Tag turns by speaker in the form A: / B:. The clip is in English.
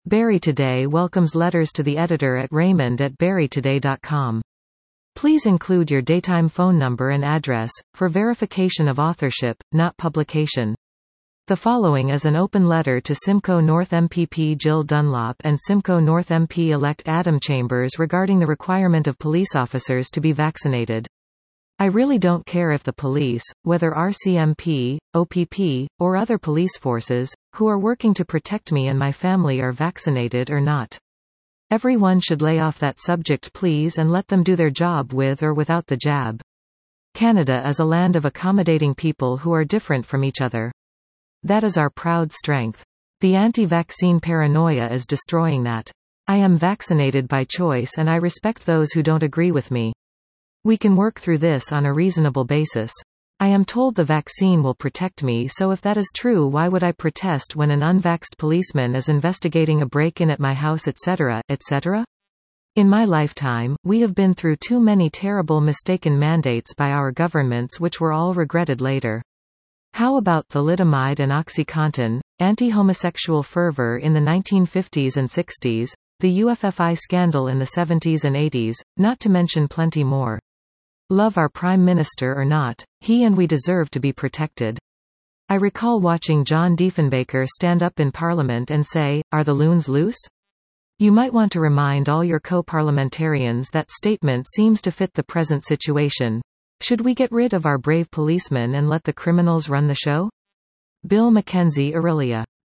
A: Barrie Today welcomes letters to the editor at raymond@barrietoday.com. Please include your daytime phone number and address, for verification of authorship, not publication. The following is an open letter to Simcoe North MPP Jill Dunlop and Simcoe North MP-elect Adam Chambers regarding the requirement of police officers to be vaccinated. I really don't care if the police, whether RCMP, OPP, or other police forces, who are working to protect me and my family are vaccinated or not. Everyone should lay off that subject please and let them do their job with or without the jab. Canada is a land of accommodating people who are different from each other. That is our proud strength. The anti-vaccine paranoia is destroying that. I am vaccinated by choice and I respect those who don't agree with me. We can work through this on a reasonable basis. I am told the vaccine will protect me, so if that is true, why would I protest when an unvaxxed policeman is investigating a break-in at my house, etc., etc.? In my lifetime, we have been through too many terrible mistaken mandates by our governments which were all regretted later. How about thalidomide and OxyContin, anti-homosexual fervor in the 1950s and 60s, the UFFI scandal in the 70s and 80s, not to mention plenty more. Love our Prime Minister or not, he and we deserve to be protected. I recall watching John Diefenbaker stand up in Parliament and say, "Are the loons loose?" You might want to remind all your co-parliamentarians that statement seems to fit the present situation. Should we get rid of our brave policemen and let the criminals run the show? Bill Mackenzie Aurelia.